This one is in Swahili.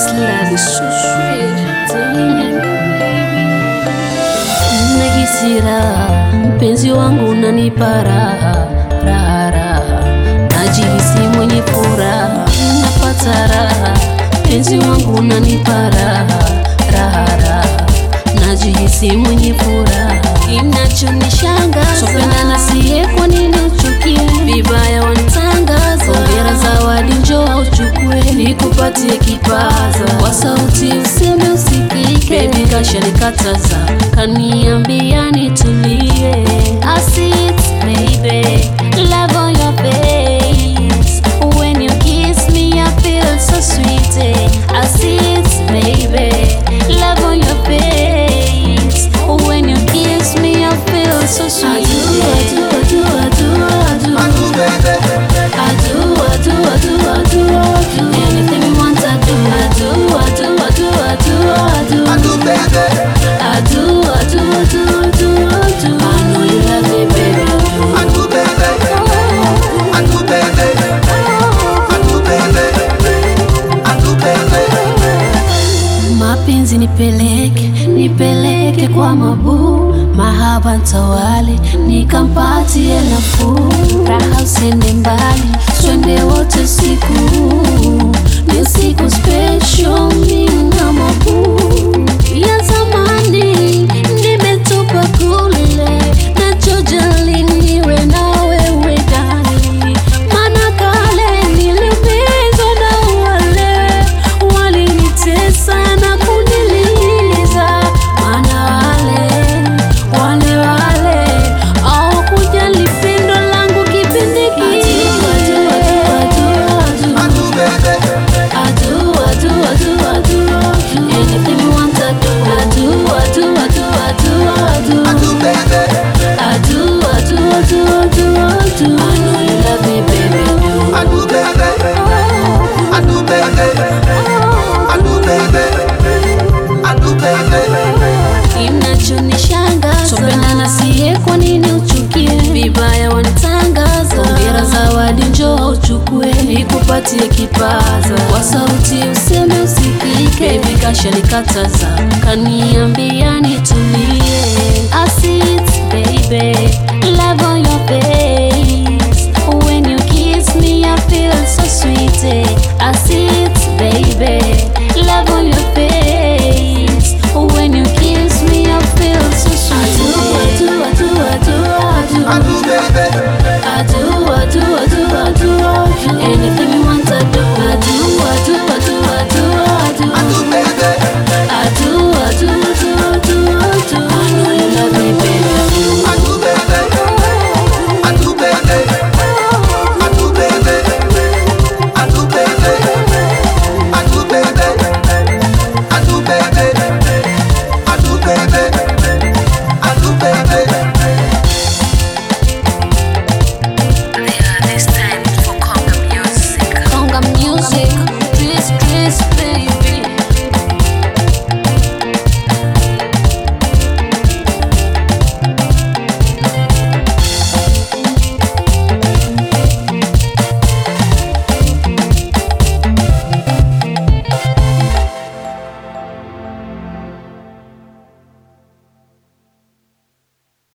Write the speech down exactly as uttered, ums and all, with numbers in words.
love is so sweet. Nahisi raha, mpenzi wangu unanipa raha, raha, raha. Najihisi mwenye furaha, napata raha, mpenzi wangu unanipa raha, raha, raha. Najihisi mwenye furaha, kinachonishangaza sopendana siye, kwa nini uchukie? Vibaya wanitangaza, hongera zawadi njoo uchukue, nikupatie kipaza kwa sauti useme usikike. Baby kasha nikataza, kaniambia nitulie. I see it baby, love on your face. When you kiss me I feel so sweet. I see it baby, love on your face. When you kiss me I feel so sweet. I do, I do, I do, I do, I do, I do, I do, I do, I do, I do. Anything you want I do, I do, I do, I do, I do, I do, I do, baby. I do, I do, I do, I do, I do. I know you love me, baby. I do, baby. I do, baby. I do, baby. I do, baby. Mapenzi nipeleke, nipeleke kwa mabu, mahaba ntawale, nikampatie nafuu. Raha usende mbali, twende wote siku, ni siku special mimi na mabu. Ya zamani nimetupa kule, nachojali niwe na wewe ndani. Maana kale niliumizwa na wale walinitesa na kuniliza. Maana wale wale wale hawakujali pendo langu kipindi kile. I do, baby. I do, I do, I do, I do, I do. Anything you want I do. I do, I do, I do, I do, I do. I do, baby. I do, I do, I do, I do, I do. I know you love me, baby. I do, baby. I do, baby. I do, baby. I do, baby. Kinachonishangaza sopendana siye, kwa nini uchukie? Vibaya wanitangaza, hongera zawadi njoo uchukue, nikupatie kipaza kwa sauti useme usikike. Baby kasha nikataza, kaniambia nitulie. I see it baby, love on your face. When you kiss me I feel so sweet. I see